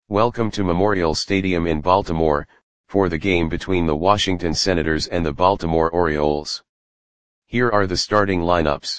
Welcome to Memorial Stadium in Baltimore, for the game between the Washington Senators and the Baltimore Orioles. Here are the starting lineups.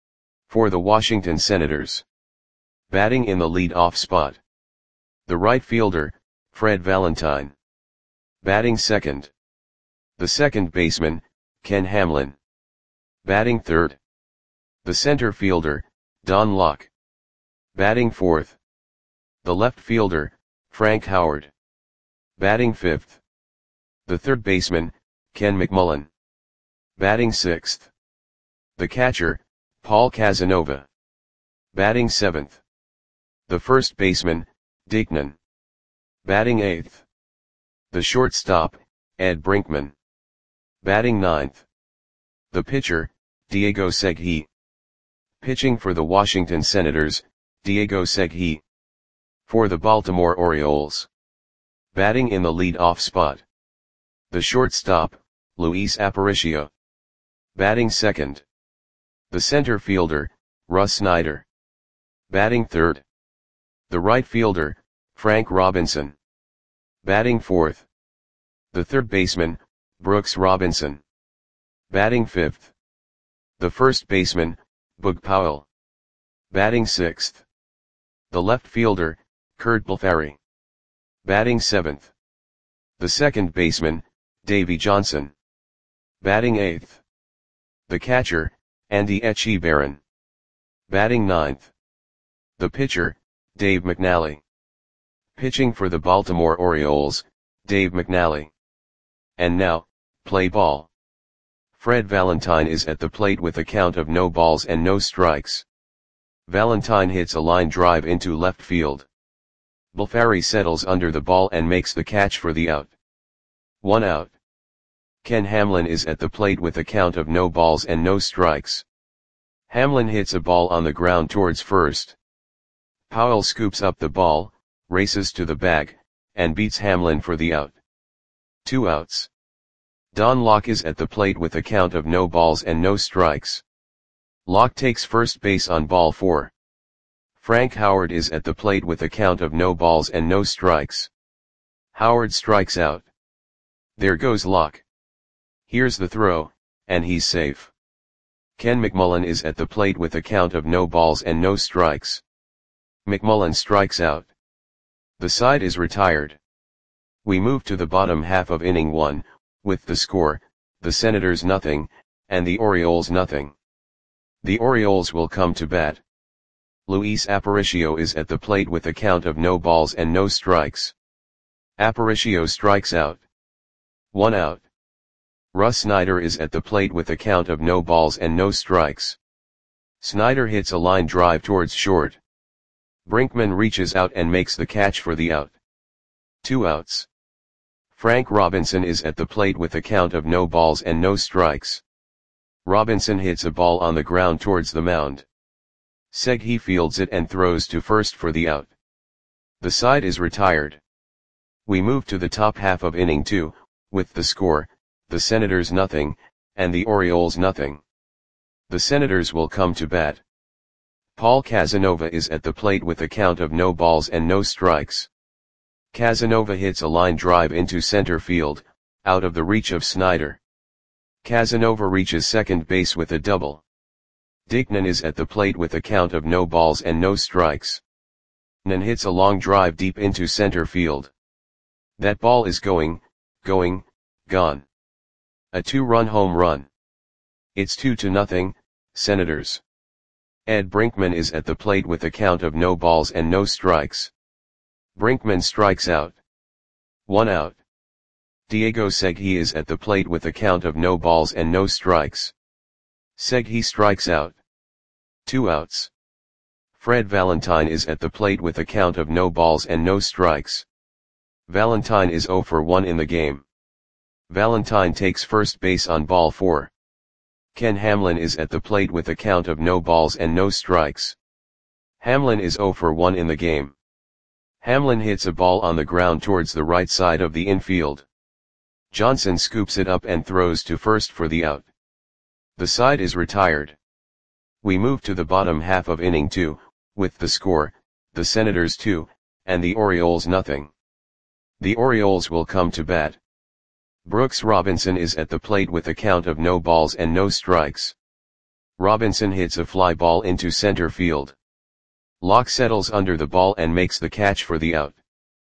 For the Washington Senators. Batting in the lead-off spot. The right fielder, Fred Valentine. Batting second. The second baseman, Ken Hamlin. Batting third. The center fielder, Don Locke. Batting fourth. The left fielder, Frank Howard. Batting fifth. The third baseman, Ken McMullen. Batting sixth. The catcher, Paul Casanova. Batting seventh. The first baseman, Dickman. Batting eighth. The shortstop, Ed Brinkman. Batting ninth. The pitcher, Diego Segui. Pitching for the Washington Senators, Diego Segui. For the Baltimore Orioles. Batting in the lead-off spot. The shortstop, Luis Aparicio. Batting second. The center fielder, Russ Snyder. Batting third. The right fielder, Frank Robinson. Batting fourth. The third baseman, Brooks Robinson. Batting fifth. The first baseman, Boog Powell. Batting sixth. The left fielder, Curt Blefary. Batting seventh. The second baseman, Davey Johnson. Batting eighth. The catcher, Andy Etchebarren. Batting ninth. The pitcher, Dave McNally. Pitching for the Baltimore Orioles, Dave McNally. And now, play ball. Fred Valentine is at the plate with a count of no balls and no strikes. Valentine hits a line drive into left field. Blefary settles under the ball and makes the catch for the out. 1 out. Ken Hamlin is at the plate with a count of no balls and no strikes. Hamlin hits a ball on the ground towards first. Powell scoops up the ball, races to the bag, and beats Hamlin for the out. 2 outs. Don Locke is at the plate with a count of no balls and no strikes. Locke takes first base on ball 4. Frank Howard is at the plate with a count of no balls and no strikes. Howard strikes out. There goes Locke. Here's the throw, and he's safe. Ken McMullen is at the plate with a count of no balls and no strikes. McMullen strikes out. The side is retired. We move to the bottom half of inning 1, with the score, the Senators 0, and the Orioles 0. The Orioles will come to bat. Luis Aparicio is at the plate with a count of no balls and no strikes. Aparicio strikes out. 1 out. Russ Snyder is at the plate with a count of no balls and no strikes. Snyder hits a line drive towards short. Brinkman reaches out and makes the catch for the out. 2 outs. Frank Robinson is at the plate with a count of no balls and no strikes. Robinson hits a ball on the ground towards the mound. Segui fields it and throws to first for the out. The side is retired. We move to the top half of inning 2, with the score, the Senators 0, and the Orioles 0. The Senators will come to bat. Paul Casanova is at the plate with a count of no balls and no strikes. Casanova hits a line drive into center field, out of the reach of Snyder. Casanova reaches second base with a double. Dickman is at the plate with a count of no balls and no strikes. Nan hits a long drive deep into center field. That ball is gone. A 2-run home run. It's 2-0, Senators. Ed Brinkman is at the plate with a count of no balls and no strikes. Brinkman strikes out. 1 out. Diego Segui is at the plate with a count of no balls and no strikes. Segui strikes out. 2 outs. Fred Valentine is at the plate with a count of no balls and no strikes. Valentine is 0 for 1 in the game. Valentine takes first base on ball 4. Ken Hamlin is at the plate with a count of no balls and no strikes. Hamlin is 0 for 1 in the game. Hamlin hits a ball on the ground towards the right side of the infield. Johnson scoops it up and throws to first for the out. The side is retired. We move to the bottom half of inning 2, with the score, the Senators 2, and the Orioles nothing. The Orioles will come to bat. Brooks Robinson is at the plate with a count of no balls and no strikes. Robinson hits a fly ball into center field. Locke settles under the ball and makes the catch for the out.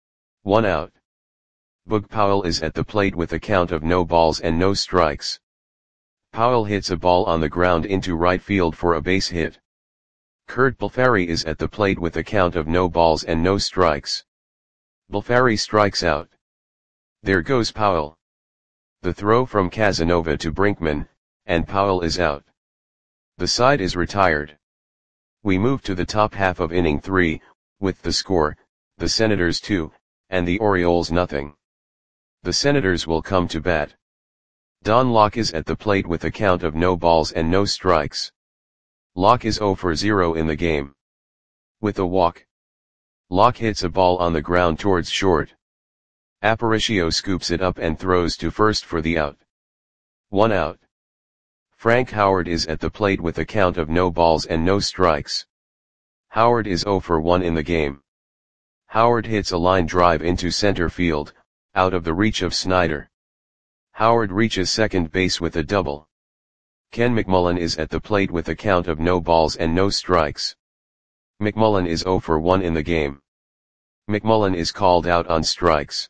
1 out. Boog Powell is at the plate with a count of no balls and no strikes. Powell hits a ball on the ground into right field for a base hit. Curt Balfari is at the plate with a count of no balls and no strikes. Balfari strikes out. There goes Powell. The throw from Casanova to Brinkman, and Powell is out. The side is retired. We move to the top half of inning 3, with the score, the Senators 2, and the Orioles nothing. The Senators will come to bat. Don Locke is at the plate with a count of no balls and no strikes. Locke is 0 for 0 in the game. With a walk, Locke hits a ball on the ground towards short. Aparicio scoops it up and throws to first for the out. 1 out. Frank Howard is at the plate with a count of no balls and no strikes. Howard is 0 for 1 in the game. Howard hits a line drive into center field, out of the reach of Snyder. Howard reaches second base with a double. Ken McMullen is at the plate with a count of no balls and no strikes. McMullen is 0 for 1 in the game. McMullen is called out on strikes.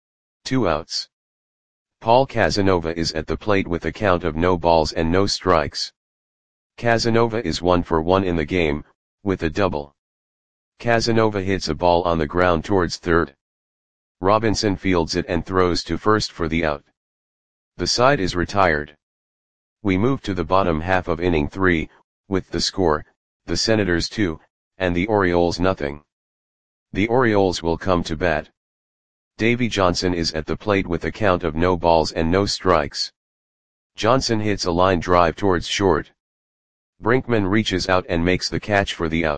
2 outs. Paul Casanova is at the plate with a count of no balls and no strikes. Casanova is 1 for 1 in the game, with a double. Casanova hits a ball on the ground towards third. Robinson fields it and throws to first for the out. The side is retired. We move to the bottom half of inning 3, with the score, the Senators 2, and the Orioles nothing. The Orioles will come to bat. Davey Johnson is at the plate with a count of no balls and no strikes. Johnson hits a line drive towards short. Brinkman reaches out and makes the catch for the out.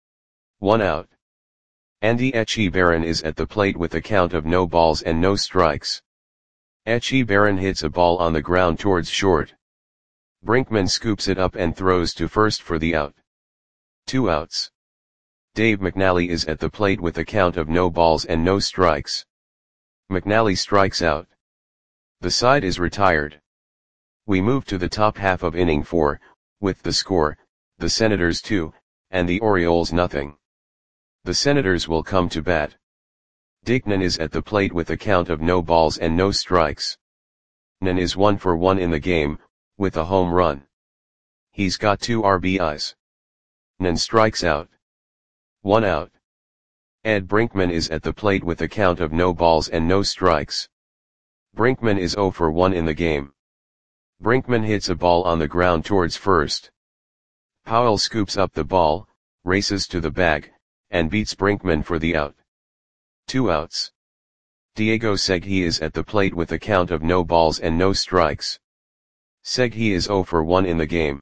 1 out. Andy Etchebarren is at the plate with a count of no balls and no strikes. Etchebarren hits a ball on the ground towards short. Brinkman scoops it up and throws to first for the out. 2 outs. Dave McNally is at the plate with a count of no balls and no strikes. McNally strikes out. The side is retired. We move to the top half of inning 4, with the score, the Senators 2, and the Orioles nothing. The Senators will come to bat. Dick Nunn is at the plate with a count of no balls and no strikes. Nunn is 1 for 1 in the game, with a home run. He's got 2 RBIs. Nunn strikes out. 1 out. Ed Brinkman is at the plate with a count of no balls and no strikes. Brinkman is 0 for 1 in the game. Brinkman hits a ball on the ground towards first. Powell scoops up the ball, races to the bag, and beats Brinkman for the out. 2 outs. Diego Segui is at the plate with a count of no balls and no strikes. Segui is 0 for 1 in the game.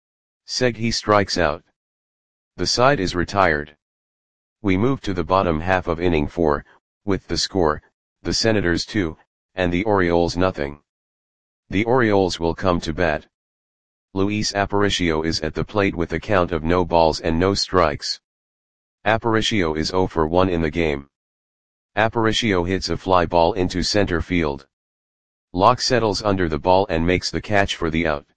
Segui strikes out. The side is retired. We move to the bottom half of inning 4, with the score, the Senators 2, and the Orioles nothing. The Orioles will come to bat. Luis Aparicio is at the plate with a count of no balls and no strikes. Aparicio is 0 for 1 in the game. Aparicio hits a fly ball into center field. Locke settles under the ball and makes the catch for the out.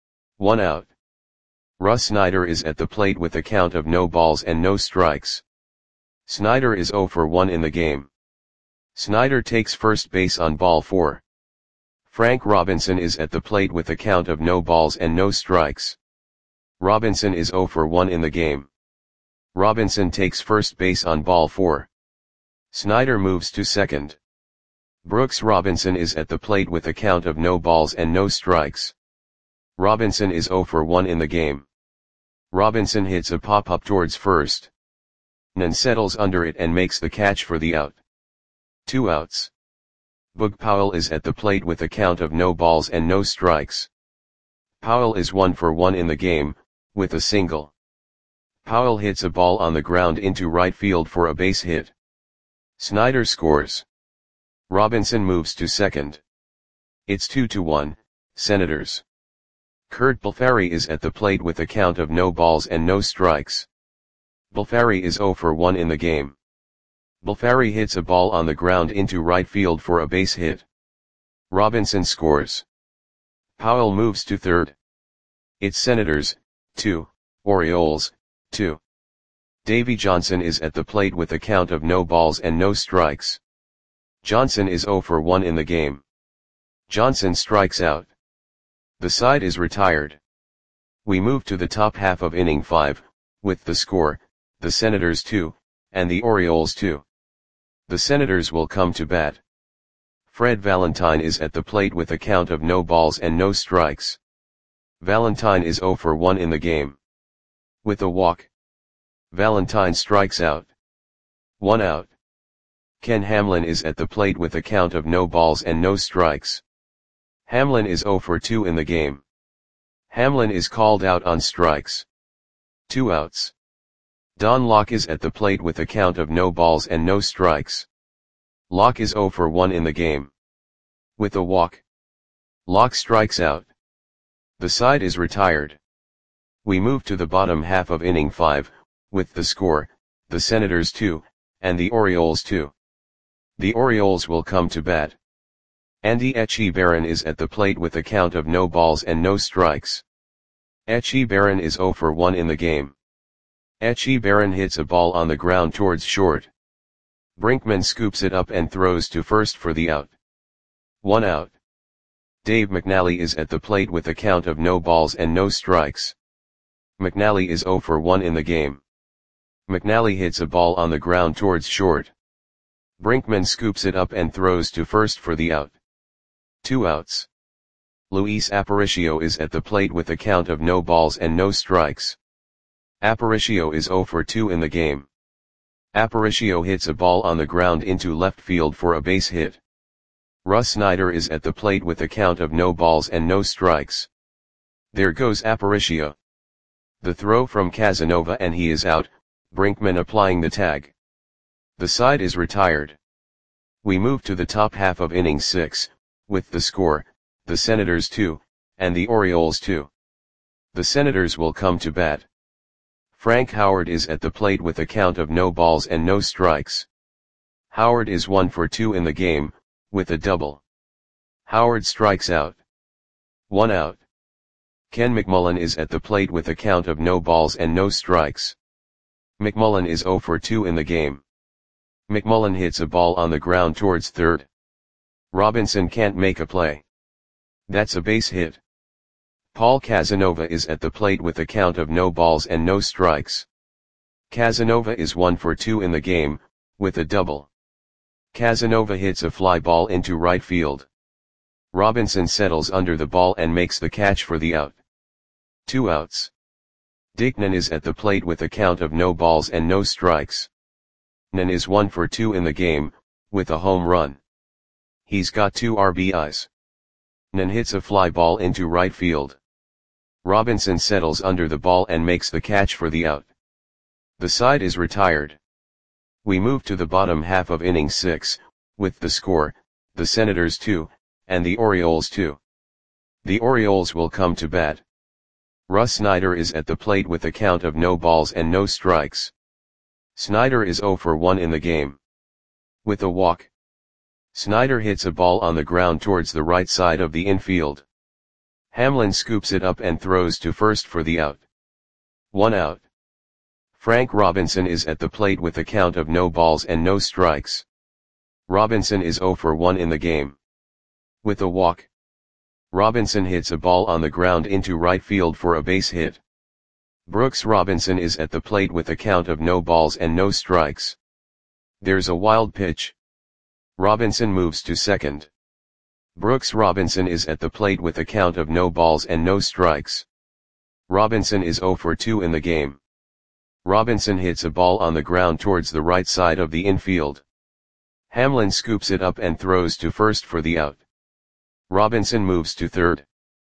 1 out. Russ Snyder is at the plate with a count of no balls and no strikes. Snyder is 0 for 1 in the game. Snyder takes first base on ball 4. Frank Robinson is at the plate with a count of no balls and no strikes. Robinson is 0 for 1 in the game. Robinson takes first base on ball 4. Snyder moves to second. Brooks Robinson is at the plate with a count of no balls and no strikes. Robinson is 0 for 1 in the game. Robinson hits a pop-up towards first. Nunn settles under it and makes the catch for the out. 2 outs. Boog Powell is at the plate with a count of no balls and no strikes. Powell is 1 for 1 in the game, with a single. Powell hits a ball on the ground into right field for a base hit. Snyder scores. Robinson moves to second. It's 2-1, Senators. Curt Balfari is at the plate with a count of no balls and no strikes. Balfari is 0 for 1 in the game. Balfari hits a ball on the ground into right field for a base hit. Robinson scores. Powell moves to third. It's Senators, 2, Orioles, 2. Davy Johnson is at the plate with a count of no balls and no strikes. Johnson is 0 for 1 in the game. Johnson strikes out. The side is retired. We move to the top half of inning 5, with the score, the Senators 2, and the Orioles 2. The Senators will come to bat. Fred Valentine is at the plate with a count of no balls and no strikes. Valentine is 0 for 1 in the game. With a walk, Valentine strikes out. 1 out. Ken Hamlin is at the plate with a count of no balls and no strikes. Hamlin is 0 for 2 in the game. Hamlin is called out on strikes. 2 outs. Don Locke is at the plate with a count of no balls and no strikes. Locke is 0 for 1 in the game. With a walk, Locke strikes out. The side is retired. We move to the bottom half of inning 5, with the score, the Senators 2, and the Orioles 2. The Orioles will come to bat. Andy Etchebarren is at the plate with a count of no balls and no strikes. Etchebarren is 0 for 1 in the game. Etchebarren hits a ball on the ground towards short. Brinkman scoops it up and throws to first for the out. 1 out. Dave McNally is at the plate with a count of no balls and no strikes. McNally is 0 for 1 in the game. McNally hits a ball on the ground towards short. Brinkman scoops it up and throws to first for the out. 2 outs. Luis Aparicio is at the plate with a count of no balls and no strikes. Aparicio is 0 for 2 in the game. Aparicio hits a ball on the ground into left field for a base hit. Russ Snyder is at the plate with a count of no balls and no strikes. There goes Aparicio. The throw from Casanova and he is out, Brinkman applying the tag. The side is retired. We move to the top half of inning 6, with the score, the Senators 2, and the Orioles 2. The Senators will come to bat. Frank Howard is at the plate with a count of no balls and no strikes. Howard is 1 for 2 in the game, with a double. Howard strikes out. 1 out. Ken McMullen is at the plate with a count of no balls and no strikes. McMullen is 0 for 2 in the game. McMullen hits a ball on the ground towards third. Robinson can't make a play. That's a base hit. Paul Casanova is at the plate with a count of no balls and no strikes. Casanova is 1 for 2 in the game, with a double. Casanova hits a fly ball into right field. Robinson settles under the ball and makes the catch for the out. 2 outs. Dickman is at the plate with a count of no balls and no strikes. Nan is 1 for 2 in the game, with a home run. He's got 2 RBIs. Nan hits a fly ball into right field. Robinson settles under the ball and makes the catch for the out. The side is retired. We move to the bottom half of inning 6, with the score, the Senators 2, and the Orioles 2. The Orioles will come to bat. Russ Snyder is at the plate with a count of no balls and no strikes. Snyder is 0 for 1 in the game. With a walk, Snyder hits a ball on the ground towards the right side of the infield. Hamlin scoops it up and throws to first for the out. 1 out. Frank Robinson is at the plate with a count of no balls and no strikes. Robinson is 0 for 1 in the game. With a walk, Robinson hits a ball on the ground into right field for a base hit. Brooks Robinson is at the plate with a count of no balls and no strikes. There's a wild pitch. Robinson moves to second. Brooks Robinson is at the plate with a count of no balls and no strikes. Robinson is 0 for 2 in the game. Robinson hits a ball on the ground towards the right side of the infield. Hamlin scoops it up and throws to first for the out. Robinson moves to third.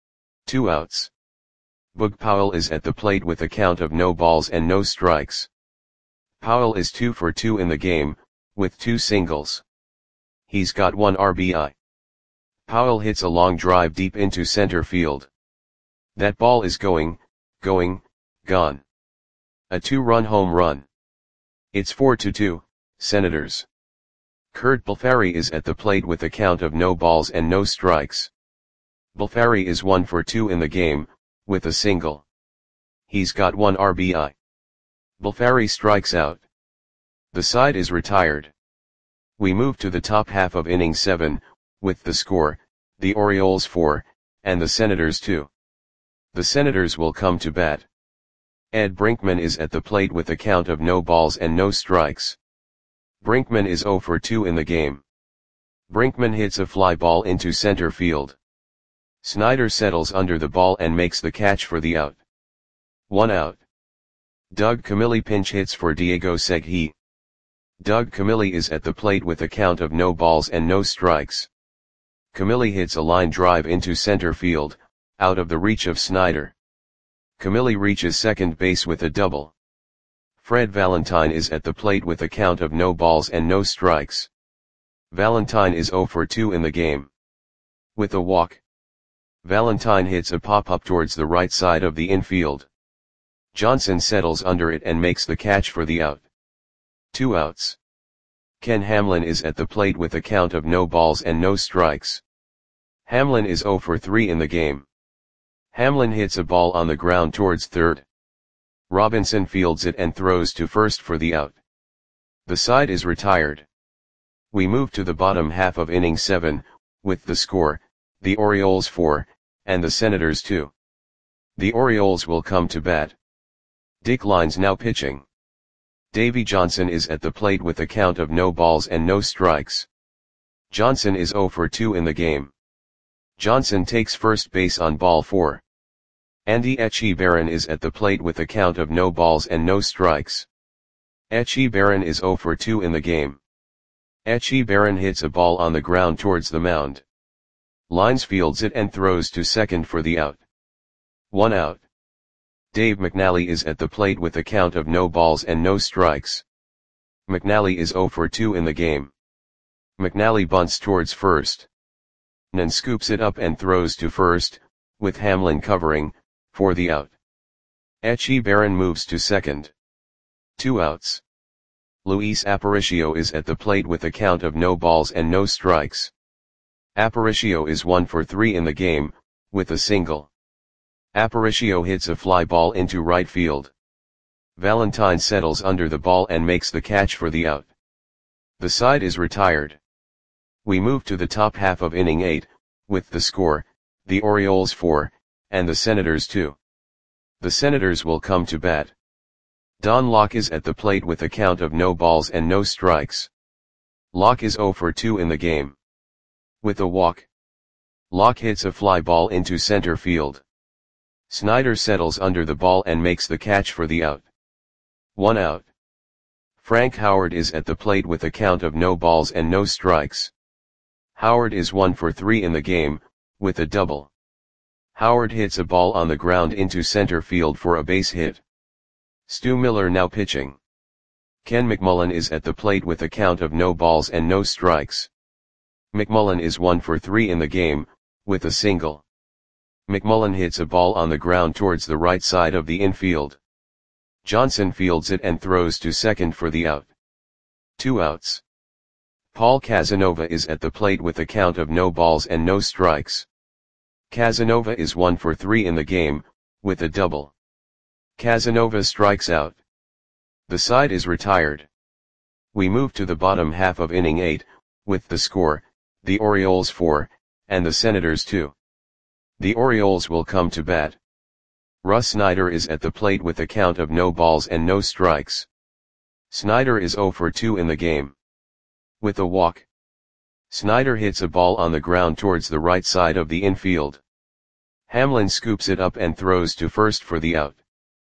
2 outs. Boog Powell is at the plate with a count of no balls and no strikes. Powell is 2 for 2 in the game, with 2 singles. He's got 1 RBI. Powell hits a long drive deep into center field. That ball is gone. A 2-run home run. It's 4-2, Senators. Kurt Balfari is at the plate with a count of no balls and no strikes. Balfari is 1 for 2 in the game, with a single. He's got 1 RBI. Balfari strikes out. The side is retired. We move to the top half of inning 7, with the score, the Orioles 4, and the Senators 2. The Senators will come to bat. Ed Brinkman is at the plate with a count of no balls and no strikes. Brinkman is 0 for 2 in the game. Brinkman hits a fly ball into center field. Snyder settles under the ball and makes the catch for the out. 1 out. Doug Camilli pinch hits for Diego Segui. Doug Camilli is at the plate with a count of no balls and no strikes. Camilli hits a line drive into center field, out of the reach of Snyder. Camilli reaches second base with a double. Fred Valentine is at the plate with a count of no balls and no strikes. Valentine is 0 for 2 in the game. With a walk, Valentine hits a pop-up towards the right side of the infield. Johnson settles under it and makes the catch for the out. 2 outs. Ken Hamlin is at the plate with a count of no balls and no strikes. Hamlin is 0 for 3 in the game. Hamlin hits a ball on the ground towards third. Robinson fields it and throws to first for the out. The side is retired. We move to the bottom half of inning 7, with the score, the Orioles 4, and the Senators 2. The Orioles will come to bat. Dick Lines now pitching. Davey Johnson is at the plate with a count of no balls and no strikes. Johnson is 0 for 2 in the game. Johnson takes first base on ball 4. Andy Etchebarren is at the plate with a count of no balls and no strikes. Etchebarren is 0 for 2 in the game. Etchebarren hits a ball on the ground towards the mound. Lines fields it and throws to second for the out. 1 out. Dave McNally is at the plate with a count of no balls and no strikes. McNally is 0 for 2 in the game. McNally bunts towards first. Nen scoops it up and throws to first, with Hamlin covering, for the out. Etchebarren moves to second. 2 outs. Luis Aparicio is at the plate with a count of no balls and no strikes. Aparicio is 1 for 3 in the game, with a single. Aparicio hits a fly ball into right field. Valentine settles under the ball and makes the catch for the out. The side is retired. We move to the top half of inning 8, with the score, the Orioles 4, and the Senators 2. The Senators will come to bat. Don Locke is at the plate with a count of no balls and no strikes. Locke is 0 for 2 in the game. With a walk, Locke hits a fly ball into center field. Snyder settles under the ball and makes the catch for the out. 1 out. Frank Howard is at the plate with a count of no balls and no strikes. Howard is 1 for 3 in the game, with a double. Howard hits a ball on the ground into center field for a base hit. Stu Miller now pitching. Ken McMullen is at the plate with a count of no balls and no strikes. McMullen is 1 for 3 in the game, with a single. McMullen hits a ball on the ground towards the right side of the infield. Johnson fields it and throws to second for the out. 2 outs. Paul Casanova is at the plate with a count of no balls and no strikes. Casanova is 1 for 3 in the game, with a double. Casanova strikes out. The side is retired. We move to the bottom half of inning 8, with the score, the Orioles 4, and the Senators 2. The Orioles will come to bat. Russ Snyder is at the plate with a count of no balls and no strikes. Snyder is 0 for 2 in the game. With a walk, Snyder hits a ball on the ground towards the right side of the infield. Hamlin scoops it up and throws to first for the out.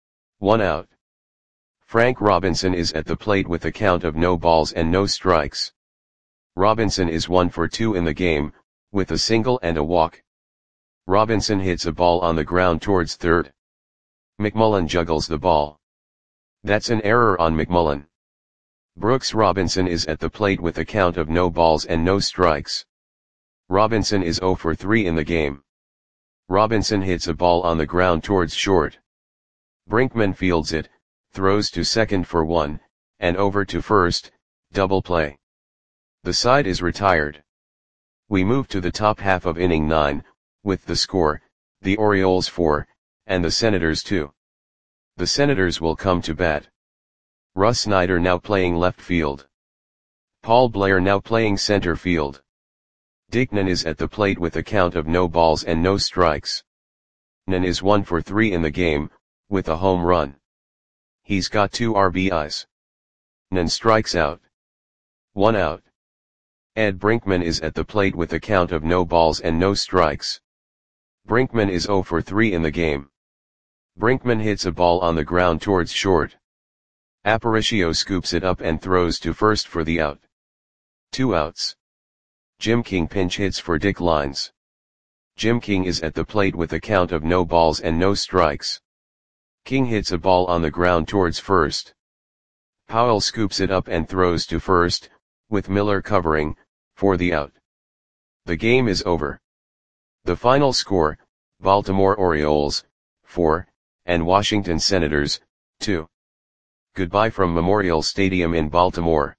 1 out. Frank Robinson is at the plate with a count of no balls and no strikes. Robinson is 1 for 2 in the game, with a single and a walk. Robinson hits a ball on the ground towards third. McMullen juggles the ball. That's an error on McMullen. Brooks Robinson is at the plate with a count of no balls and no strikes. Robinson is 0 for 3 in the game. Robinson hits a ball on the ground towards short. Brinkman fields it, throws to second for 1, and over to first, double play. The side is retired. We move to the top half of inning 9, with the score, the Orioles 4, and the Senators 2. The Senators will come to bat. Russ Snyder now playing left field. Paul Blair now playing center field. Dick Nunn is at the plate with a count of no balls and no strikes. Nunn is 1 for 3 in the game, with a home run. He's got 2 RBIs. Nunn strikes out. 1 out. Ed Brinkman is at the plate with a count of no balls and no strikes. Brinkman is 0 for 3 in the game. Brinkman hits a ball on the ground towards short. Aparicio scoops it up and throws to first for the out. 2 outs. Jim King pinch hits for Dick Lines. Jim King is at the plate with a count of no balls and no strikes. King hits a ball on the ground towards first. Powell scoops it up and throws to first, with Miller covering, for the out. The game is over. The final score, Baltimore Orioles, 4, and Washington Senators, 2. Goodbye from Memorial Stadium in Baltimore.